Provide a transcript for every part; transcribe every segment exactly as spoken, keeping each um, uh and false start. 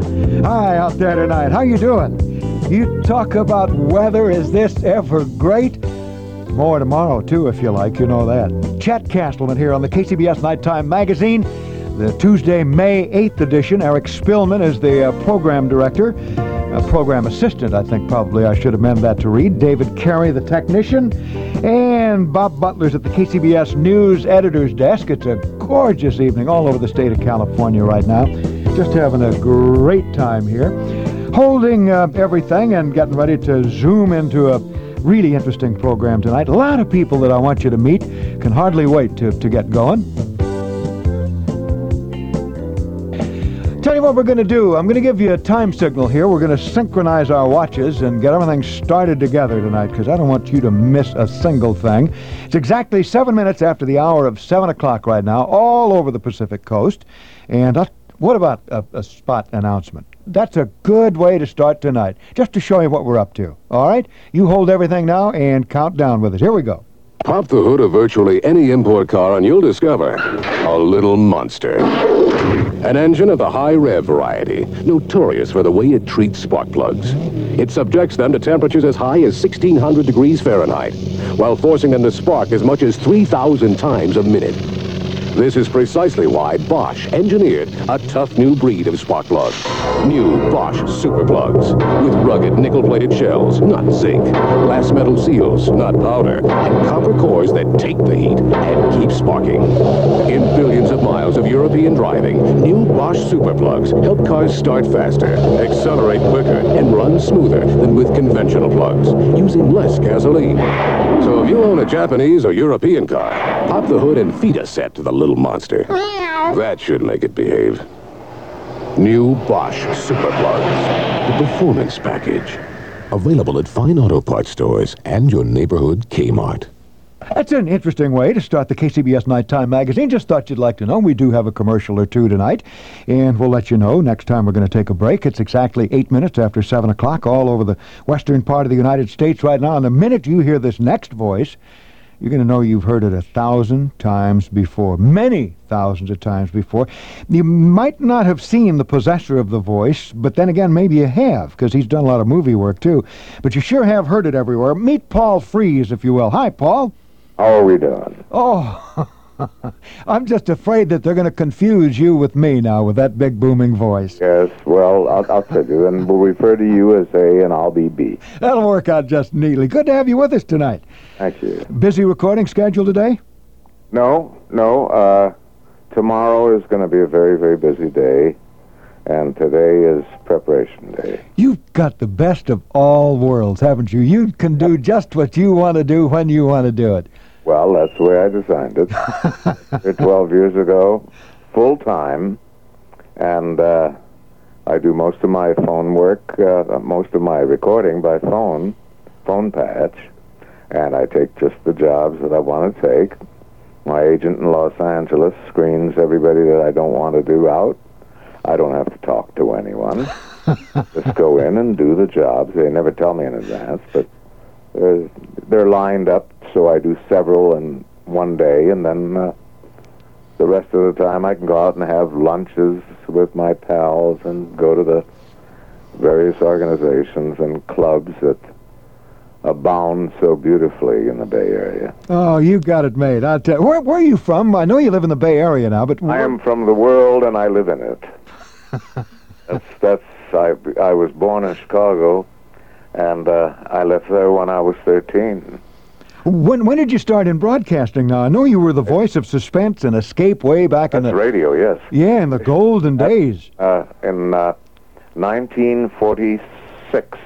Hi, out there tonight. How you doing? You talk about weather. Is this ever great? More tomorrow, too, if you like. You know that. Chet Castleman here on the K C B S Nighttime Magazine. The Tuesday, May eighth edition. Eric Spillman is the uh, program director. A program assistant, I think probably I should amend that to read. David Carey, the technician. And Bob Butler's at the K C B S News editor's desk. It's a gorgeous evening all over the state of California right now. Just having a great time here. Holding uh, everything and getting ready to zoom into a really interesting program tonight. A lot of people that I want you to meet. Can hardly wait to, to get going. Tell you what we're going to do. I'm going to give you a time signal here. We're going to synchronize our watches and get everything started together tonight because I don't want you to miss a single thing. It's exactly seven minutes after the hour of seven o'clock right now, all over the Pacific Coast. And uh, what about a, a spot announcement? That's a good way to start tonight, just to show you what we're up to. All right? You hold everything now and count down with us. Here we go. Pop the hood of virtually any import car and you'll discover a little monster. An engine of the high-rev variety, notorious for the way it treats spark plugs. It subjects them to temperatures as high as sixteen hundred degrees Fahrenheit, while forcing them to spark as much as three thousand times a minute. This is precisely why Bosch engineered a tough new breed of spark plug. New Bosch Super Plugs, with rugged nickel-plated shells, not zinc, glass metal seals, not powder, and copper cores that take the heat and keep sparking. In billions of miles of European driving, new Bosch Super Plugs help cars start faster, accelerate quicker, and run smoother than with conventional plugs, using less gasoline. So if you own a Japanese or European car, pop the hood and feed a set to the little monster. That should make it behave. New Bosch Super Plugs, the performance package. Available at fine auto parts stores and your neighborhood Kmart. That's an interesting way to start the K C B S Nighttime Magazine. Just thought you'd like to know. We do have a commercial or two tonight, and we'll let you know next time we're going to take a break. It's exactly eight minutes after seven o'clock all over the western part of the United States right now. And the minute you hear this next voice, you're going to know you've heard it a thousand times before, many thousands of times before. You might not have seen the possessor of the voice, but then again, maybe you have, because he's done a lot of movie work, too. But you sure have heard it everywhere. Meet Paul Frees, if you will. Hi, Paul. How are we doing? Oh, I'm just afraid that they're going to confuse you with me now with that big booming voice. Yes, well, I'll, I'll tell you, and we'll refer to you as A and I'll be B. That'll work out just neatly. Good to have you with us tonight. Thank you. Busy recording schedule today? No, no. Uh, tomorrow is going to be a very, very busy day, and today is preparation day. You've got the best of all worlds, haven't you? You can do just what you want to do when you want to do it. Well, that's the way I designed it. twelve years ago, full-time, and uh, I do most of my phone work, uh, most of my recording by phone, phone patch, and I take just the jobs that I want to take. My agent in Los Angeles screens everybody that I don't want to do out. I don't have to talk to anyone. Just go in and do the jobs. They never tell me in advance, but they're, they're lined up, so I do several in one day, and then uh, the rest of the time I can go out and have lunches with my pals and go to the various organizations and clubs that abound so beautifully in the Bay Area. Oh, you got it made. I'll tell you. Where, where are you from? I know you live in the Bay Area now, but... I am from the world, and I live in it. that's, that's, I, I was born in Chicago, and uh, I left there when I was thirteen. When when did you start in broadcasting now? I know you were the voice of suspense and escape way back That's in the... radio, yes. Yeah, in the golden days. Uh, in uh, nineteen forty-six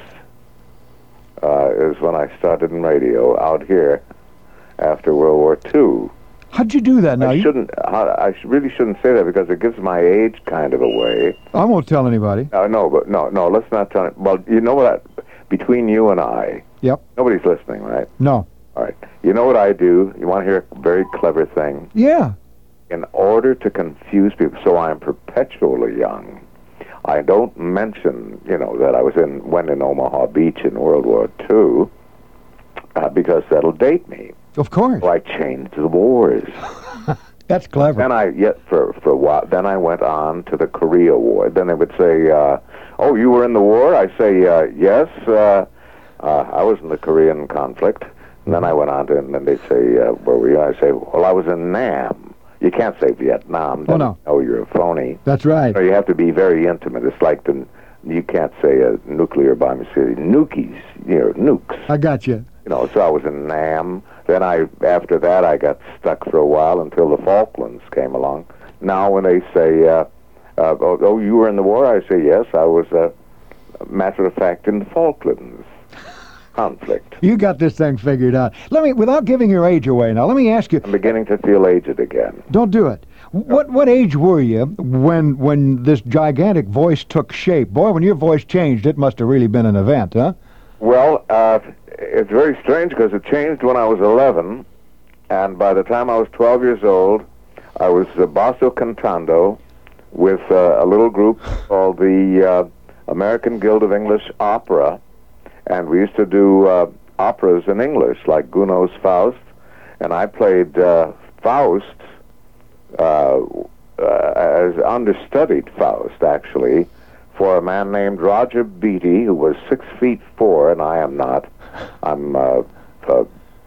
uh, is when I started in radio out here after World War Two. How'd you do that now? I You- shouldn't. I I sh- really shouldn't say that because it gives my age kind of away. I won't tell anybody. Uh, no, but no, no. Let's not tell it. Well, you know what? I, between you and I, Yep. nobody's listening, right? No. All right. You know what I do? You want to hear a very clever thing? Yeah. In order to confuse people, so I'm perpetually young. I don't mention, you know, that I was in went in Omaha Beach in World War Two, uh, because that'll date me. Of course. So I changed the wars. That's clever. Then I, yeah, for, for a while, then I went on to the Korea War. Then they would say, uh, oh, you were in the war? I say, uh, yes, uh, uh, I was in the Korean conflict. And then I went on to, and then they'd say, uh, where were you? I say, well, I was in Nam. You can't say Vietnam. Oh, no. Oh, you're a phony. That's right. So you have to be very intimate. It's like the, you can't say a nuclear bomb. You say nukies, you know, nukes. I got you. You know, so I was in Nam. Then I, after that, I got stuck for a while until the Falklands came along. Now when they say, uh, uh, oh, oh, you were in the war? I say, yes, I was, uh, matter of fact, in the Falklands conflict. You got this thing figured out. Let me, without giving your age away now, let me ask you. I'm beginning to feel aged again. Don't do it. What what age were you when when this gigantic voice took shape? Boy, when your voice changed, it must have really been an event, huh? Well, uh, it's very strange because it changed when I was eleven, and by the time I was twelve years old, I was uh, basso cantando with uh, a little group called the uh, American Guild of English Opera, and we used to do uh, operas in English, like Gounod's Faust, and I played uh, Faust uh, uh, as understudied Faust, actually, for a man named Roger Beatty, who was six feet four, and I am not. I'm uh, uh,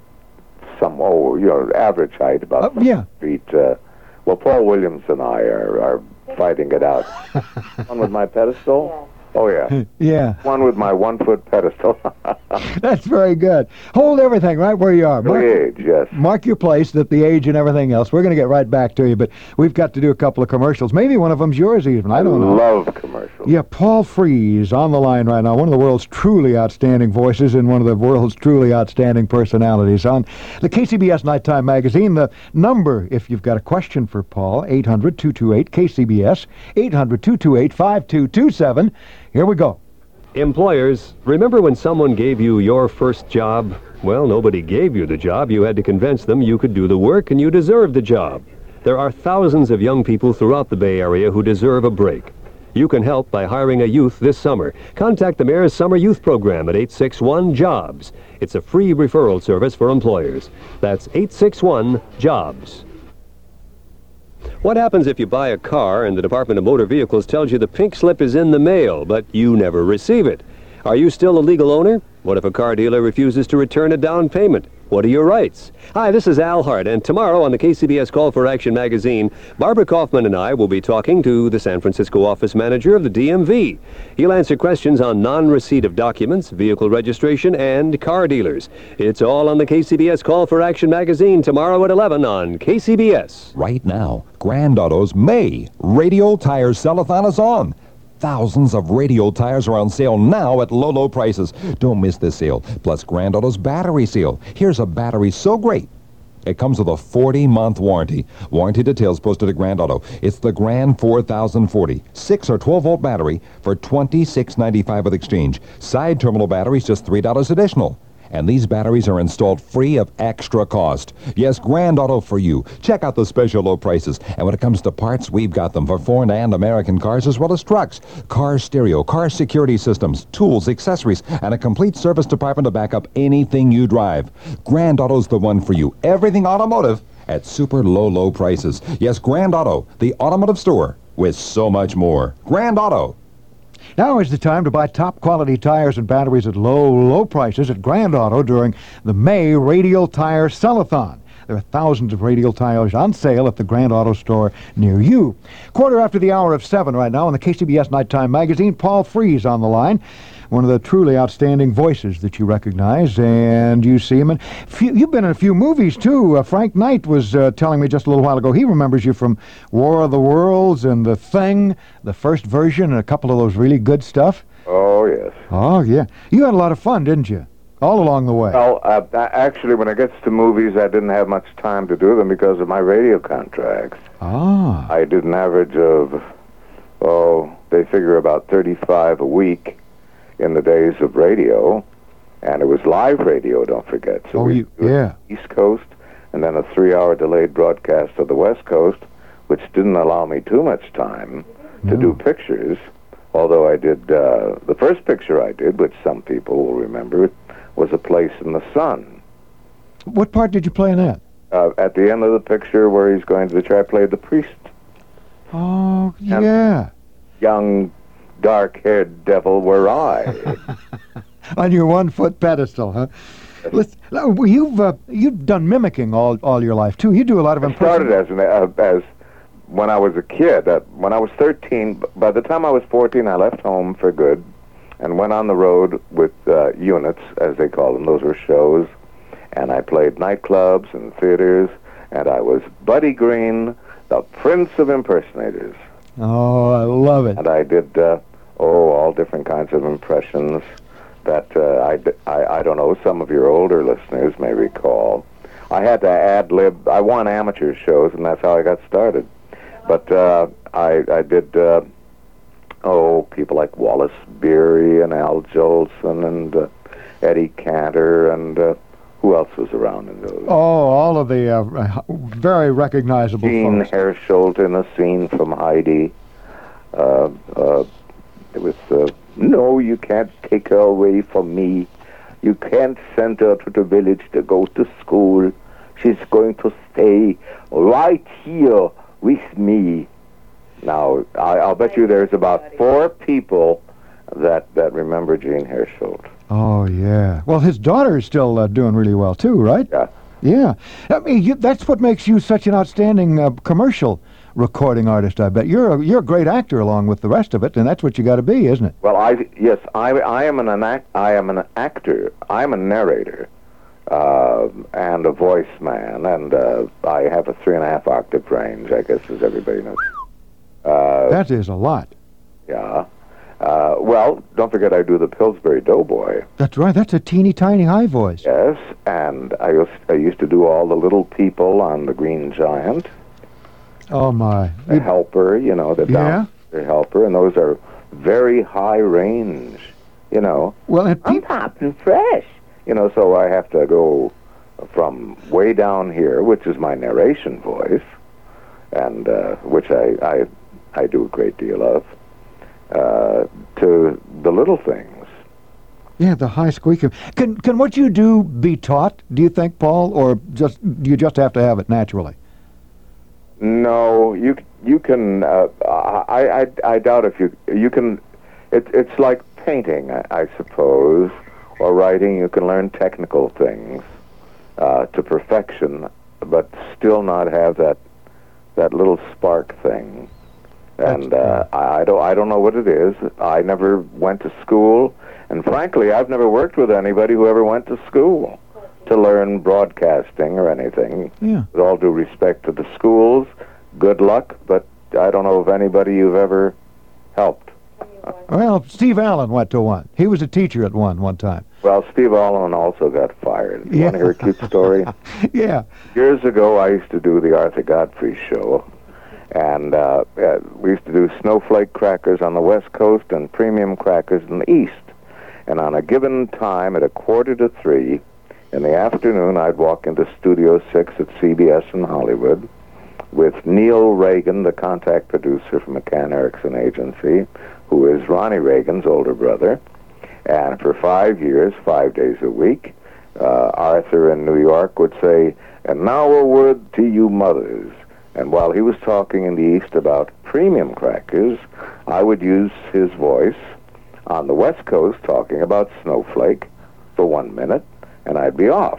some, oh, you know, average height, about Uh, yeah. six feet. Uh, well, Paul Williams and I are, are fighting it out. One with my pedestal? Oh, yeah. Yeah. One with my one-foot pedestal. That's very good. Hold everything right where you are. The Mark, age, yes. mark your place, that the age and everything else. We're going to get right back to you, but we've got to do a couple of commercials. Maybe one of them's yours even. I don't know. Love commercials. Yeah, Paul Frees on the line right now, one of the world's truly outstanding voices and one of the world's truly outstanding personalities on the K C B S Nighttime Magazine. The number, if you've got a question for Paul, eight hundred, two two eight, K C B S, eight hundred, two two eight, five two two seven. Here we go. Employers, remember when someone gave you your first job? Well, nobody gave you the job. You had to convince them you could do the work and you deserved the job. There are thousands of young people throughout the Bay Area who deserve a break. You can help by hiring a youth this summer. Contact the Mayor's Summer Youth Program at eight six one, JOBS. It's a free referral service for employers. That's eight six one, JOBS. What happens if you buy a car and the Department of Motor Vehicles tells you the pink slip is in the mail, but you never receive it? Are you still a legal owner? What if a car dealer refuses to return a down payment? What are your rights? Hi, this is Al Hart, and tomorrow on the K C B S Call for Action magazine, Barbara Kaufman and I will be talking to the San Francisco office manager of the D M V. He'll answer questions on non-receipt of documents, vehicle registration, and car dealers. It's all on the K C B S Call for Action magazine tomorrow at eleven on K C B S. Right now, Grand Auto's May Radial Tire Sell-a-thon is on. Thousands of Radial tires are on sale now at low, low prices. Don't miss this sale. Plus Grand Auto's battery sale. Here's a battery so great. It comes with a forty-month warranty. Warranty details posted at Grand Auto. It's the Grand four thousand forty. six or twelve volt battery for twenty-six ninety-five with exchange. Side terminal batteries just three dollars additional. And these batteries are installed free of extra cost. Yes, Grand Auto for you. Check out the special low prices. And when it comes to parts, we've got them for foreign and American cars as well as trucks. Car stereo, car security systems, tools, accessories, and a complete service department to back up anything you drive. Grand Auto's the one for you. Everything automotive at super low, low prices. Yes, Grand Auto, the automotive store with so much more. Grand Auto. Now is the time to buy top-quality tires and batteries at low, low prices at Grand Auto during the May Radial Tire Sell-a-thon. There are thousands of Radial tires on sale at the Grand Auto store near you. Quarter after the hour of seven right now on the K C B S Nighttime Magazine. Paul Frees on the line, one of the truly outstanding voices that you recognize, and you see him in. Few, you've been in a few movies, too. Uh, Frank Knight was uh, telling me just a little while ago he remembers you from War of the Worlds and The Thing, the first version, and a couple of those really good stuff. Oh, yes. Oh, yeah. You had a lot of fun, didn't you? All along the way. Well, uh, actually, when it gets to movies, I didn't have much time to do them because of my radio contracts. Ah. I did an average of, oh, they figure about thirty-five a week in the days of radio, and it was live radio, don't forget. So Oh, we you- do yeah. the East Coast, and then a three-hour delayed broadcast of the West Coast, which didn't allow me too much time to No. do pictures, although I did, uh, the first picture I did, which some people will remember, was A Place in the Sun. What part did you play in that? Uh, at the end of the picture where he's going to the church, I played the priest. Oh, yeah. Young, dark-haired devil were I. On your one-foot pedestal, huh? Listen, well, you've uh, you've done mimicking all, all your life too. You do a lot of I started impressions. as an, uh, as when I was a kid. Uh, when I was thirteen, by the time I was fourteen, I left home for good and went on the road with uh, units, as they call them. Those were shows, and I played nightclubs and theaters, and I was Buddy Green, the Prince of Impersonators. Oh, I love it. And I did uh, oh all different kinds of impressions that uh, I, d- I I don't know, some of your older listeners may recall. I had to ad-lib. I won amateur shows, and that's how I got started. But uh, I, I did, uh, oh, people like Wallace Beery and Al Jolson and uh, Eddie Cantor, and uh, who else was around in those? Oh, all of the uh, very recognizable Gene folks. Hersholt in a scene from Heidi. Uh, uh, it was, uh, no, you can't take her away from me. You can't send her to the village to go to school. She's going to stay right here with me. Now, I, I'll bet you there's about four people that, that remember Gene Hersholt. Oh, yeah. Well, his daughter is still uh, doing really well, too, right? Yeah. Yeah. I mean, you, that's what makes you such an outstanding uh, commercial recording artist, I bet. You're a, you're a great actor along with the rest of it, and that's what you got to be, isn't it? Well, I yes, I, I am an, an act, I am an actor. I'm a narrator uh, and a voice man, and uh, I have a three and a half octave range, I guess, as everybody knows. Uh, That is a lot. yeah. Uh, well, don't forget I do the Pillsbury Doughboy. That's right. That's a teeny tiny high voice. Yes, and I used, I used to do all the little people on the Green Giant. Oh, my. The helper, you know, the Yeah. the helper, and those are very high range, you know. Well, and I'm peop- hot and fresh, you know. So I have to go from way down here, which is my narration voice, and uh, which I, I I do a great deal of, uh, to the little things. yeah, the high squeaker. Can can what you do be taught, do you think, Paul, or just do you just have to have it naturally? No, you you can. Uh, I, I I doubt if you you can. It, it's like painting, I, I suppose, or writing. You can learn technical things uh, to perfection, but still not have that that little spark thing. And uh, I, I don't I don't know what it is. I never went to school, and frankly, I've never worked with anybody who ever went to school to learn broadcasting or anything. Yeah. With all due respect to the schools, good luck, but I don't know of anybody you've ever helped. Well, Steve Allen went to one. He was a teacher at one one time. Well, Steve Allen also got fired. You Yeah. want to hear a cute story? Yeah. Years ago, I used to do the Arthur Godfrey show, and uh, uh, we used to do snowflake crackers on the West Coast and premium crackers in the East. And on a given time, at a quarter to three in the afternoon, I'd walk into Studio six at C B S in Hollywood with Neil Reagan, the contact producer from McCann Erickson Agency, who is Ronnie Reagan's older brother. And for five years, five days a week, uh, Arthur in New York would say, "And now a word to you mothers." And while he was talking in the East about premium crackers, I would use his voice on the West Coast talking about Snowflake for one minute, and I'd be off.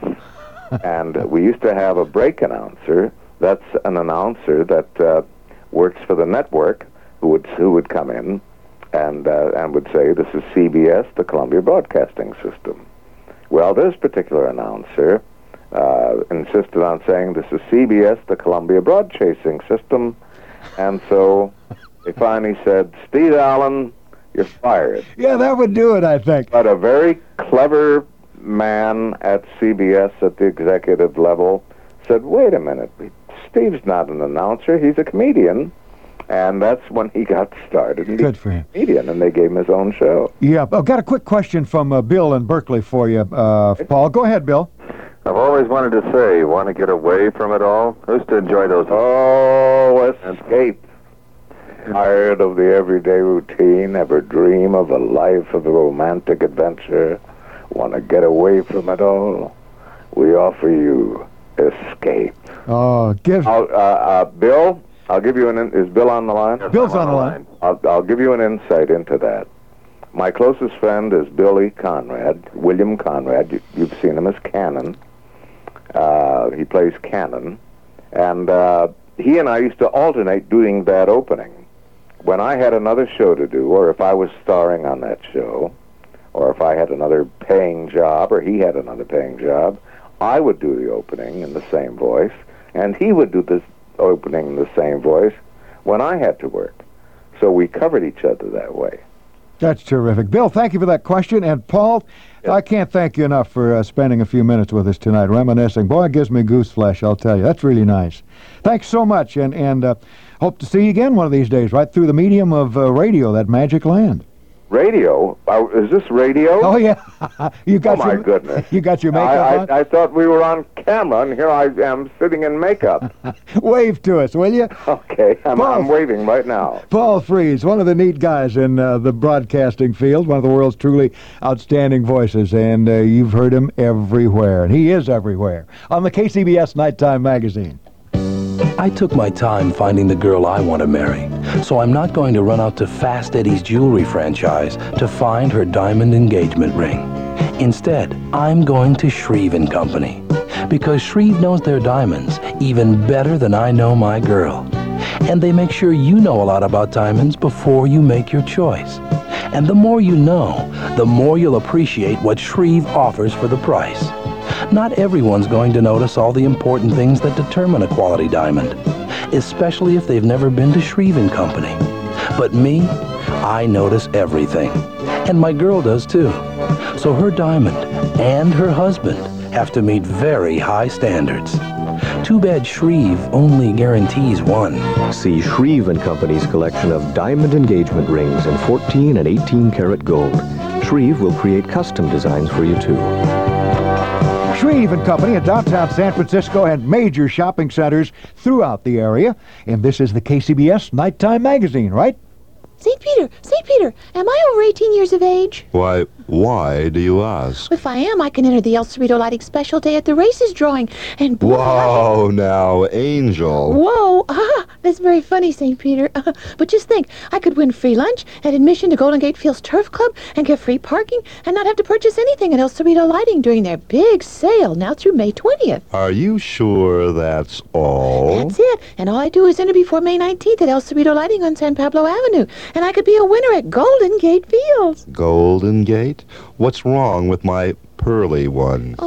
And we used to have a break announcer. That's an announcer that uh, works for the network who would who would come in and uh, and would say, "This is C B S, the Columbia Broadcasting System." Well, this particular announcer uh, insisted on saying, "This is C B S, the Columbia Broadcasting System," and so they finally said, "Steve Allen, you're fired." Yeah, that would do it, I think. But a very clever man at C B S at the executive level said, "Wait a minute, Steve's not an announcer, he's a comedian." And that's when he got started. And Good for him. Comedian, and they gave him his own show. Yeah, I've got a quick question from uh, Bill in Berkeley for you, uh, Paul. Go ahead, Bill. I've always wanted to say, want to get away from it all? I used to enjoy those. Oh, escape. Tired of the everyday routine, ever dream of a life of a romantic adventure, want to get away from it all? We offer you escape. Oh, give... I'll, uh, uh, Bill, I'll give you an... In- is Bill on the line? Bill's on the line. I'll, I'll give you an insight into that. My closest friend is Billy Conrad, William Conrad. You, you've seen him as Cannon. Uh, he plays Cannon. And uh, he and I used to alternate doing that opening. When I had another show to do, or if I was starring on that show, or if I had another paying job, or he had another paying job, I would do the opening in the same voice, and he would do the opening in the same voice when I had to work. So we covered each other that way. That's terrific. Bill, thank you for that question. And Paul, yes. I can't thank you enough for uh, spending a few minutes with us tonight, reminiscing. Boy, it gives me goose flesh, I'll tell you. That's really nice. Thanks so much, and, and uh, hope to see you again one of these days, right through the medium of uh, radio, that magic land. Radio? Uh, is this radio? Oh, yeah. you got oh, my your, goodness. You got your makeup I, on? I, I thought we were on camera, and here I am sitting in makeup. Wave to us, will you? Okay, I'm, Paul, I'm waving right now. Paul Frees, one of the neat guys in uh, the broadcasting field, one of the world's truly outstanding voices, and uh, you've heard him everywhere, and he is everywhere, on the K C B S Nighttime Magazine. I took my time finding the girl I want to marry, so I'm not going to run out to Fast Eddie's jewelry franchise to find her diamond engagement ring. Instead, I'm going to Shreve and Company, because Shreve knows their diamonds even better than I know my girl. And they make sure you know a lot about diamonds before you make your choice. And the more you know, the more you'll appreciate what Shreve offers for the price. Not everyone's going to notice all the important things that determine a quality diamond, especially if they've never been to Shreve and Company. But me, I notice everything. And my girl does too. So her diamond and her husband have to meet very high standards. Too bad Shreve only guarantees one. See Shreve and Company's collection of diamond engagement rings in fourteen and eighteen karat gold. Shreve will create custom designs for you too. Shreve and Company in downtown San Francisco and major shopping centers throughout the area. And this is the K C B S Nighttime Magazine, right? Saint Peter, Saint Peter, am I over eighteen years of age? Why, why do you ask? If I am, I can enter the El Cerrito Lighting Special Day at the races drawing. And boy, Whoa, now, Angel. Whoa, ah, that's very funny, Saint Peter. Uh, but just think, I could win free lunch and admission to Golden Gate Fields Turf Club and get free parking and not have to purchase anything at El Cerrito Lighting during their big sale now through May twentieth. Are you sure that's all? That's it. And all I do is enter before May nineteenth at El Cerrito Lighting on San Pablo Avenue. And I could be a winner at Golden Gate Fields. Golden Gate? What's wrong with my pearly one?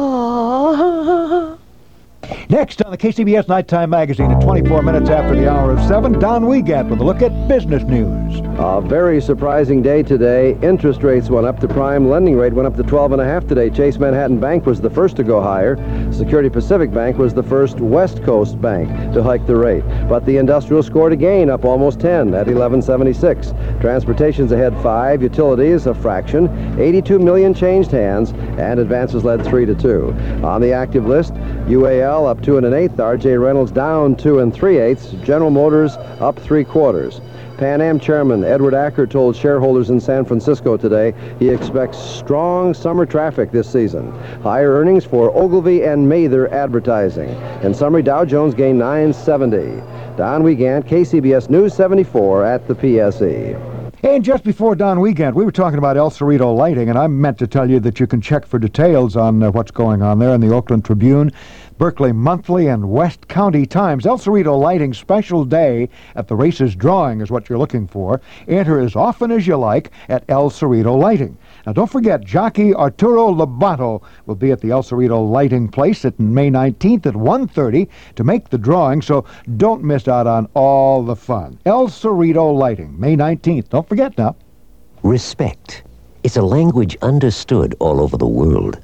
Oh. Next on the K C B S Nighttime Magazine at twenty-four minutes after the hour of seven, Don Wiegand with a look at business news. A very surprising day today. Interest rates went up. The prime lending rate went up to twelve and a half today. Chase Manhattan Bank was the first to go higher. Security Pacific Bank was the first West Coast bank to hike the rate. But the industrial scored a gain, up almost ten at eleven seventy-six. Transportation's ahead five. Utilities a fraction. eighty-two million changed hands, and advances led three to two. On the active list, U A L up two and an eighth. R J Reynolds down two and three eighths. General Motors up three quarters. Pan Am Chairman Edward Acker told shareholders in San Francisco today he expects strong summer traffic this season. Higher earnings for Ogilvy and Mather Advertising. In summary, Dow Jones gained nine seventy. Don Wiegand, K C B S News seventy-four at the P S E. And just before Don Wiegand, we were talking about El Cerrito Lighting, and I meant to tell you that you can check for details on uh, what's going on there in the Oakland Tribune, Berkeley Monthly, and West County Times. El Cerrito Lighting special day at the races drawing is what you're looking for. Enter as often as you like at El Cerrito Lighting. Now, don't forget, jockey Arturo Lobato will be at the El Cerrito Lighting Place at May nineteenth at one thirty to make the drawing, so don't miss out on all the fun. El Cerrito Lighting, May nineteenth. Don't forget now. Respect. It's a language understood all over the world.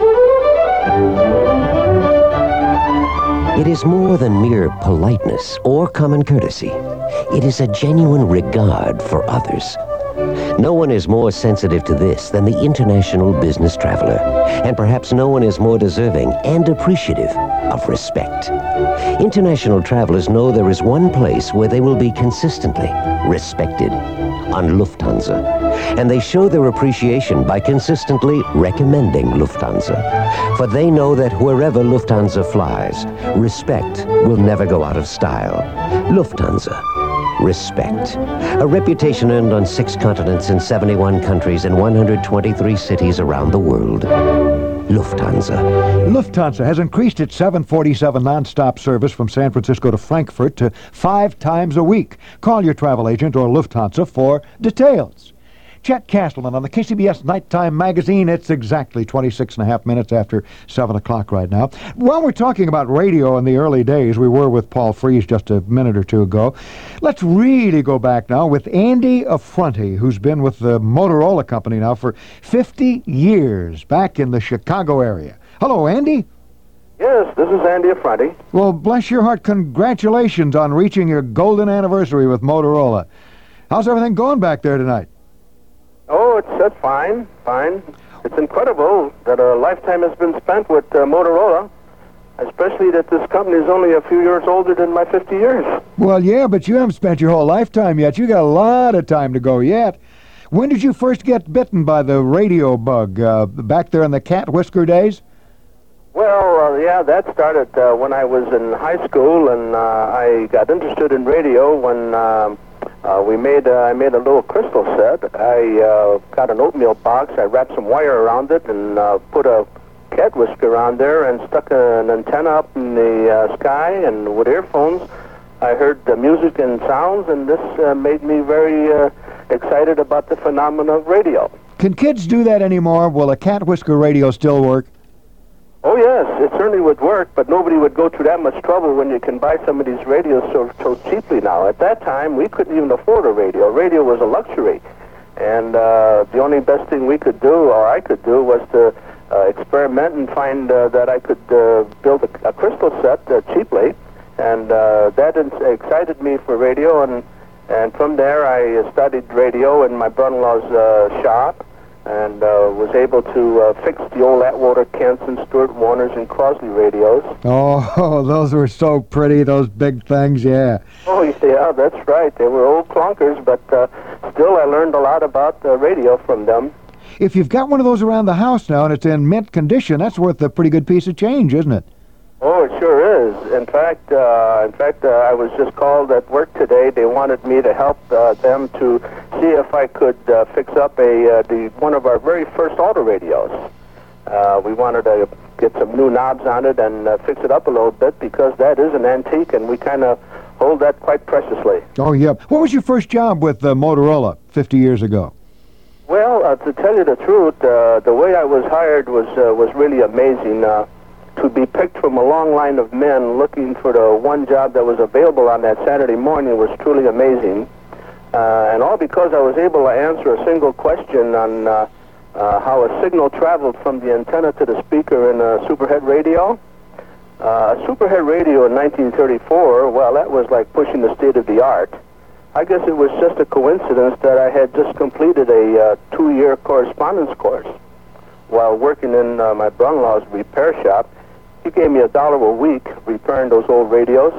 It is more than mere politeness or common courtesy. It is a genuine regard for others. No one is more sensitive to this than the international business traveler. And perhaps no one is more deserving and appreciative of respect. International travelers know there is one place where they will be consistently respected, on Lufthansa. And they show their appreciation by consistently recommending Lufthansa. For they know that wherever Lufthansa flies, respect will never go out of style. Lufthansa. Respect. A reputation earned on six continents in seventy-one countries and one hundred twenty-three cities around the world. Lufthansa. Lufthansa has increased its seven forty-seven nonstop service from San Francisco to Frankfurt to five times a week. Call your travel agent or Lufthansa for details. Chet Castleman on the K C B S Nighttime Magazine. It's exactly twenty-six and a half minutes after seven o'clock right now. While we're talking about radio in the early days, we were with Paul Frees just a minute or two ago. Let's really go back now with Andy Affronti, who's been with the Motorola Company now for fifty years, back in the Chicago area. Hello, Andy. Yes, this is Andy Affronti. Well, bless your heart, congratulations on reaching your golden anniversary with Motorola. How's everything going back there tonight? Oh, it's, it's fine, fine. It's incredible that a lifetime has been spent with uh, Motorola, especially that this company is only a few years older than my fifty years. Well, yeah, but you haven't spent your whole lifetime yet. You got a lot of time to go yet. When did you first get bitten by the radio bug? Uh, back there in the cat whisker days? Well, uh, yeah, that started uh, when I was in high school, and uh, I got interested in radio when... Uh, Uh, we made, uh, I made a little crystal set. I uh, got an oatmeal box. I wrapped some wire around it and uh, put a cat whisker on there and stuck an antenna up in the uh, sky. And with earphones, I heard the music and sounds, and this uh, made me very uh, excited about the phenomenon of radio. Can kids do that anymore? Will a cat whisker radio still work? Oh, yes, it certainly would work, but nobody would go through that much trouble when you can buy some of these radios so, so cheaply now. At that time, we couldn't even afford a radio. Radio was a luxury. And uh, the only best thing we could do, or I could do, was to uh, experiment and find uh, that I could uh, build a, a crystal set uh, cheaply. And uh, that excited me for radio, and, and from there I studied radio in my brother-in-law's uh, shop. And uh, was able to uh, fix the old Atwater Kents and Stuart Warners and Crosley radios. Oh, those were so pretty, those big things, yeah. Oh, yeah, that's right. They were old clunkers, but uh, still I learned a lot about uh, radio from them. If you've got one of those around the house now and it's in mint condition, that's worth a pretty good piece of change, isn't it? Oh, it sure is. In fact, uh, in fact, uh, I was just called at work today. They wanted me to help uh, them to see if I could uh, fix up a uh, the one of our very first auto radios. Uh, we wanted to get some new knobs on it and uh, fix it up a little bit because that is an antique, and we kind of hold that quite preciously. Oh, yeah. What was your first job with uh, Motorola fifty years ago? Well, uh, to tell you the truth, uh, the way I was hired was uh, was really amazing. Uh, to be picked from a long line of men looking for the one job that was available on that Saturday morning was truly amazing. Uh, and all because I was able to answer a single question on uh, uh, how a signal traveled from the antenna to the speaker in a superhead radio. Uh, a superhead radio in nineteen thirty-four, well, that was like pushing the state of the art. I guess it was just a coincidence that I had just completed a uh, two-year correspondence course while working in uh, my brother-in-law's repair shop. He gave me a dollar a week repairing those old radios,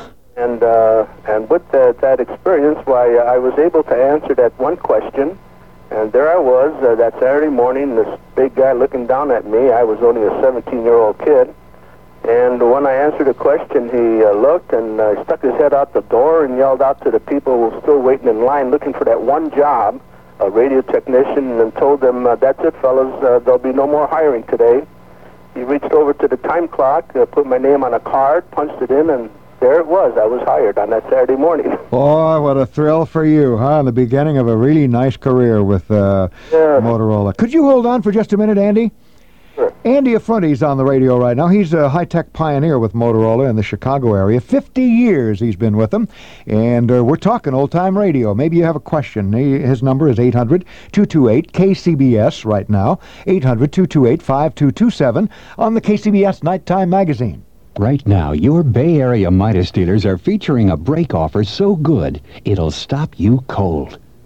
and uh, and with that, that experience, why I was able to answer that one question, and there I was uh, that Saturday morning, this big guy looking down at me. I was only a seventeen-year-old kid, and when I answered a question, he uh, looked and uh, stuck his head out the door and yelled out to the people who were still waiting in line looking for that one job, a radio technician, and told them, uh, that's it, fellas, uh, there'll be no more hiring today. He reached over to the time clock, uh, put my name on a card, punched it in, and there it was. I was hired on that Saturday morning. Boy, what a thrill for you, huh? The beginning of a really nice career with uh, yeah. Motorola. Could you hold on for just a minute, Andy? Sure. Andy Affronti's on the radio right now. He's a high-tech pioneer with Motorola in the Chicago area. fifty years he's been with them, and uh, we're talking old-time radio. Maybe you have a question. He, his number is eight hundred, two two eight, K C B S right now, eight hundred, two two eight, five two two seven on the K C B S Nighttime Magazine. Right now, your Bay Area Midas dealers are featuring a break offer so good, it'll stop you cold.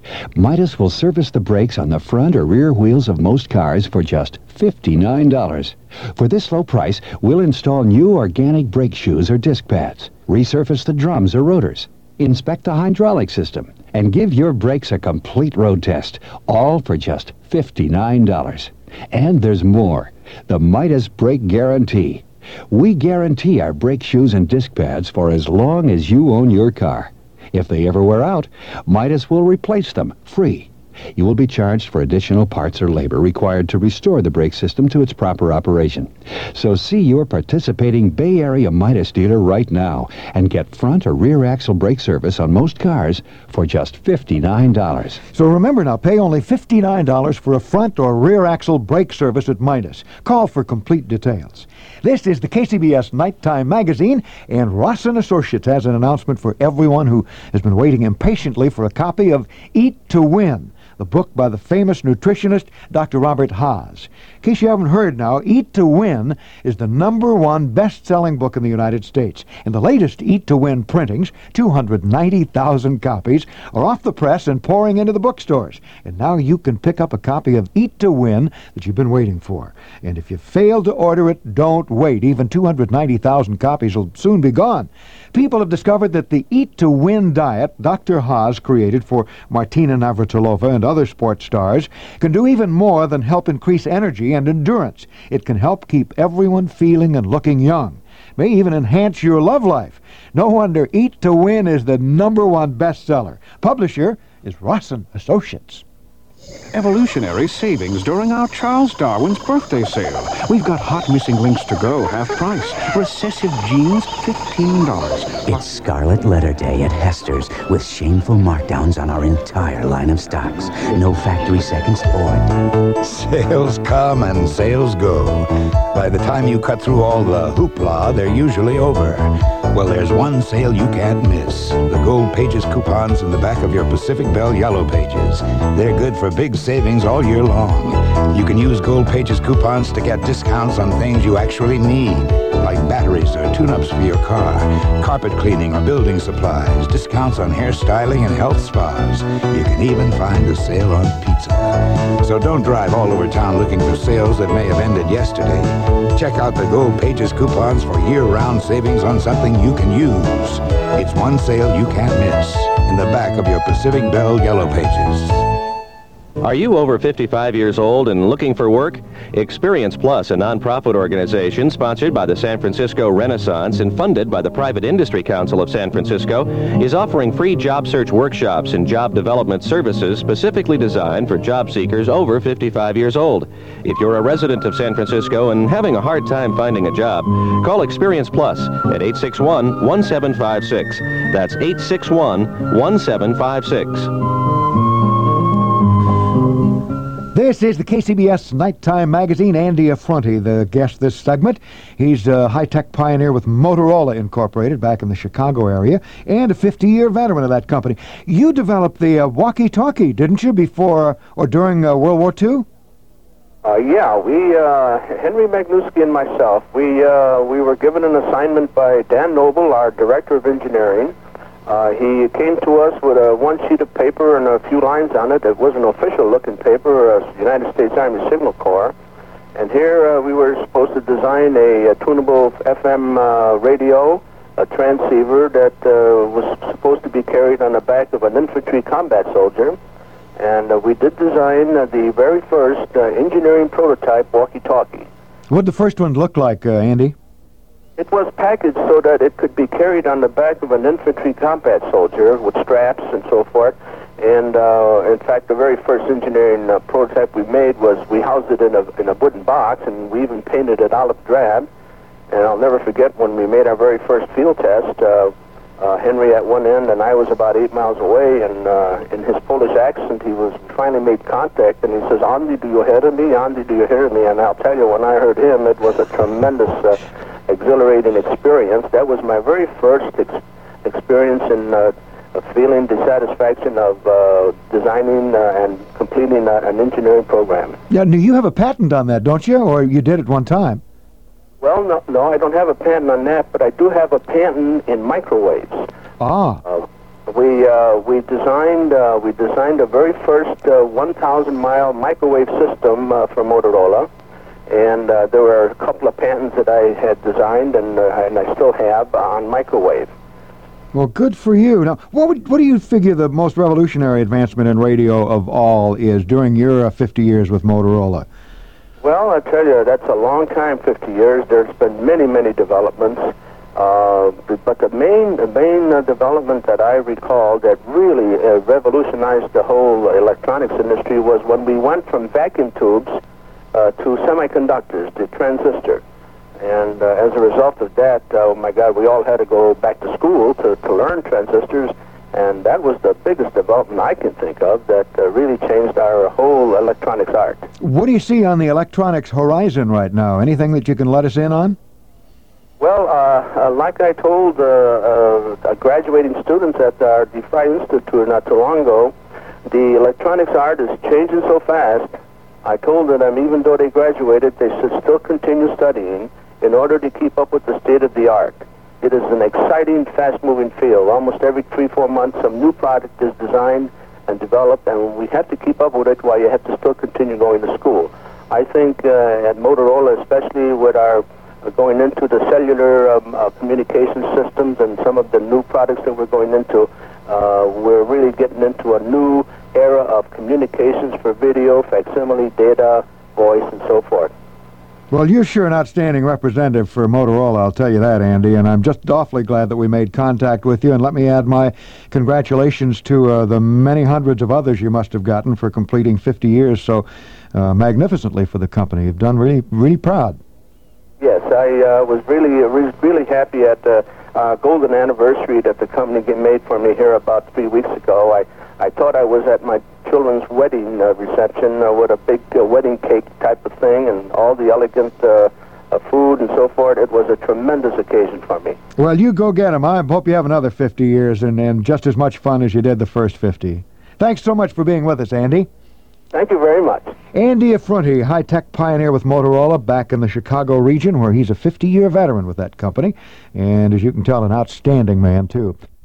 Midas will service the brakes on the front or rear wheels of most cars for just fifty-nine dollars. For this low price, we'll install new organic brake shoes or disc pads, resurface the drums or rotors, inspect the hydraulic system, and give your brakes a complete road test, all for just fifty-nine dollars. And there's more. The Midas Brake Guarantee. We guarantee our brake shoes and disc pads for as long as you own your car. If they ever wear out, Midas will replace them free. You will be charged for additional parts or labor required to restore the brake system to its proper operation. So see your participating Bay Area Midas dealer right now and get front or rear axle brake service on most cars for just fifty-nine dollars. So remember now, pay only fifty-nine dollars for a front or rear axle brake service at Midas. Call for complete details. This is the K C B S Nighttime Magazine, and Ross and Associates has an announcement for everyone who has been waiting impatiently for a copy of Eat to Win, the book by the famous nutritionist Doctor Robert Haas. In case you haven't heard now, Eat to Win is the number one best-selling book in the United States. And the latest Eat to Win printings, two hundred ninety thousand copies, are off the press and pouring into the bookstores. And now you can pick up a copy of Eat to Win that you've been waiting for. And if you fail to order it, don't wait. Even two hundred ninety thousand copies will soon be gone. People have discovered that the Eat to Win diet Doctor Haas created for Martina Navratilova and other sports stars can do even more than help increase energy and endurance. It can help keep everyone feeling and looking young. May even enhance your love life. No wonder Eat to Win is the number one bestseller. Publisher is Ross and Associates. Evolutionary savings during our Charles Darwin's birthday sale. We've got hot missing links to go, half price. Recessive jeans, fifteen dollars. It's Scarlet Letter Day at Hester's with shameful markdowns on our entire line of stocks. No factory seconds or... Sales come and sales go. By the time you cut through all the hoopla, they're usually over. Well, there's one sale you can't miss. The Gold Pages coupons in the back of your Pacific Bell Yellow Pages. They're good for big savings all year long. You can use Gold Pages coupons to get discounts on things you actually need, like batteries or tune-ups for your car, carpet cleaning or building supplies, discounts on hairstyling and health spas. You can even find a sale on pizza. So don't drive all over town looking for sales that may have ended yesterday. Check out the Gold Pages coupons for year-round savings on something you can use. It's one sale you can't miss in the back of your Pacific Bell Yellow Pages. Are you over fifty-five years old and looking for work? Experience Plus, a nonprofit organization sponsored by the San Francisco Renaissance and funded by the Private Industry Council of San Francisco, is offering free job search workshops and job development services specifically designed for job seekers over fifty-five years old. If you're a resident of San Francisco and having a hard time finding a job, call Experience Plus at eight six one, one seven five six. That's eight six one, one seven five six. This is the K C B S Nighttime Magazine. Andy Affronti, the guest this segment. He's a high-tech pioneer with Motorola Incorporated back in the Chicago area and a fifty-year veteran of that company. You developed the uh, walkie-talkie, didn't you, before or during uh, World War Two? Uh, yeah, we, uh, Henry Magnuski and myself, we, uh, we were given an assignment by Dan Noble, our Director of Engineering. Uh, he came to us with a one sheet of paper and a few lines on it. It was an official-looking paper, uh, United States Army Signal Corps. And here uh, we were supposed to design a, a tunable F M uh, radio, a transceiver that uh, was supposed to be carried on the back of an infantry combat soldier. And uh, we did design uh, the very first uh, engineering prototype walkie-talkie. What'd the first one look like, uh, Andy? It was packaged so that it could be carried on the back of an infantry combat soldier with straps and so forth. And uh, in fact, the very first engineering uh, prototype we made was we housed it in a in a wooden box, and we even painted it olive drab. And I'll never forget when we made our very first field test. Uh, uh, Henry at one end, and I was about eight miles away. And uh, in his Polish accent, he was finally made contact, and he says, "Andy, do you hear me? Andy, do you hear me?" And I'll tell you, when I heard him, it was a tremendous. Uh, exhilarating experience. That was my very first ex experience in uh, feeling the satisfaction of uh, designing uh, and completing uh, an engineering program. Yeah, now you have a patent on that, don't you? Or you did it one time? Well, no, no, I don't have a patent on that, but I do have a patent in microwaves. Ah. Uh, we uh, we designed uh, we designed the very first uh, one thousand mile microwave system uh, for Motorola, and uh, there were a couple of patents that I had designed, and uh, and I still have uh, on microwave. Well, good for you. Now, what would, what do you figure the most revolutionary advancement in radio of all is during your uh, fifty years with Motorola? Well, I tell you, that's a long time, fifty years. There's been many, many developments. Uh, but the main, the main uh, development that I recall that really uh, revolutionized the whole electronics industry was when we went from vacuum tubes uh, to semiconductors, the transistor. And uh, as a result of that, oh my God, we all had to go back to school to, to learn transistors. And that was the biggest development I can think of that uh, really changed our whole electronics art. What do you see on the electronics horizon right now? Anything that you can let us in on? Well, uh, uh, like I told uh, uh, graduating students at our DeFry Institute not too long ago, the electronics art is changing so fast. I told them even though they graduated, they should still continue studying in order to keep up with the state of the art. It is an exciting, fast-moving field. Almost every three, four months, some new product is designed and developed, and we have to keep up with it while you have to still continue going to school. I think uh, at Motorola, especially with our uh, going into the cellular um, uh, communication systems and some of the new products that we're going into, uh, we're really getting into a new era of communications for video, facsimile, data, voice, and so forth. Well, you're sure an outstanding representative for Motorola, I'll tell you that, Andy, and I'm just awfully glad that we made contact with you, and let me add my congratulations to uh, the many hundreds of others you must have gotten for completing fifty years so uh, magnificently for the company. You've done really, really proud. Yes, I uh, was really, really happy at the uh, golden anniversary that the company made for me here about three weeks ago. I, I thought I was at my children's wedding uh, reception uh, with a big uh, wedding cake type of thing and all the elegant uh, uh, food and so forth. It was a tremendous occasion for me. Well, you go get 'em. I hope you have another fifty years and, and just as much fun as you did the first fifty. Thanks so much for being with us, Andy. Thank you very much. Andy Affronti, high-tech pioneer with Motorola back in the Chicago region where he's a fifty-year veteran with that company. And as you can tell, an outstanding man, too.